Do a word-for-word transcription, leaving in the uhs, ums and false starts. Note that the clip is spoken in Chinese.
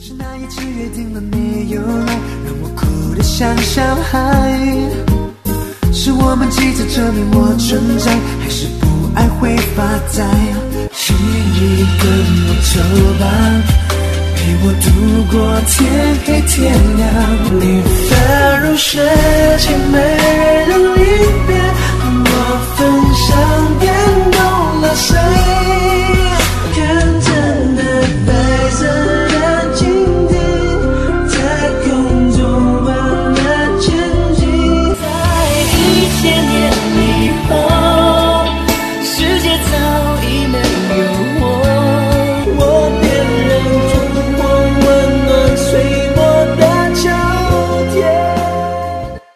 是那一次约定了没有来，让我哭得像小孩。是我们急着证明我存在，还是不爱会发呆？请你跟我走吧，陪我度过天黑天亮。你踏入世界每日的离别，和我分享点